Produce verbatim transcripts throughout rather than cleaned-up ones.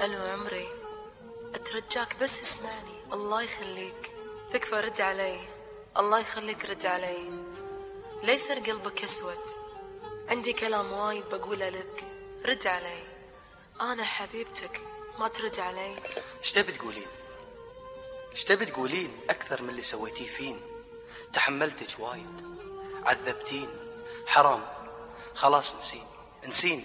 ألو عمري، أترجاك بس اسمعني الله يخليك، تكفى رد علي، الله يخليك رد علي، لا يصير قلبك أسود، عندي كلام وايد بقوله لك، رد علي، أنا حبيبتك، ما ترد علي. ايش تبي تقولين؟ ايش تبي تقولين أكثر من اللي سويتيه فين؟ تحملتك وايد، عذبتين، حرام، خلاص نسيني نسيني.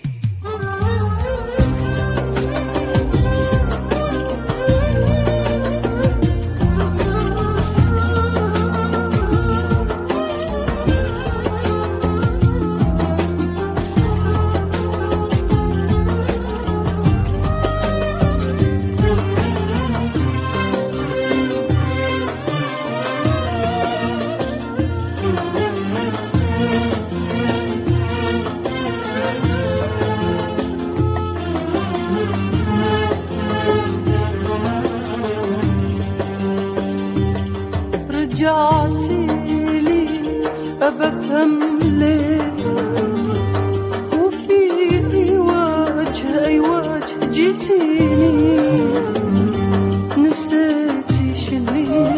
رجعتي لي أبفهم ليه، وفي أي وجه أي وجه جيتيني، نسيتي شلي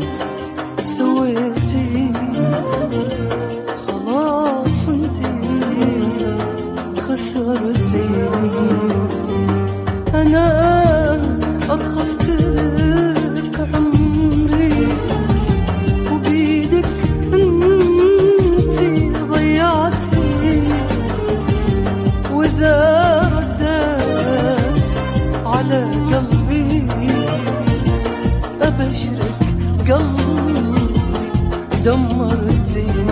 سويتي، خلاص انتي خسرتيني، أنا أبخستك عمري، على قلبي أبشرك قلبي دمرتي.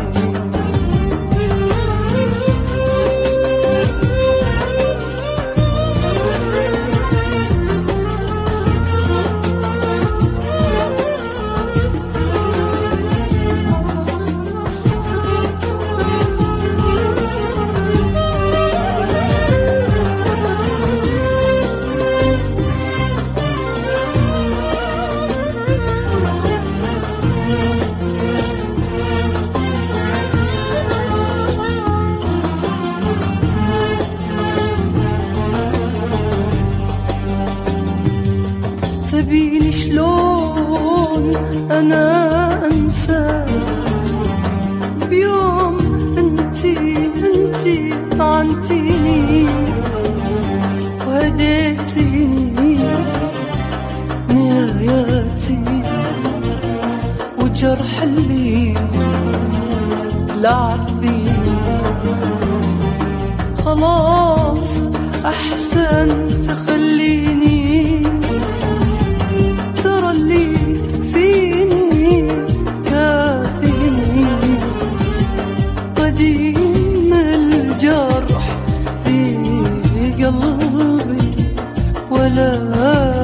تبيني شلون أنا أنسى بيوم أنتي أنتي طعنتيني وهديتيني نهاياتي، وجرح اللي لعب بيه خلاص أحسن تخليني، ترى اللي فيني كافيني، قديم الجرح في قلبي ولا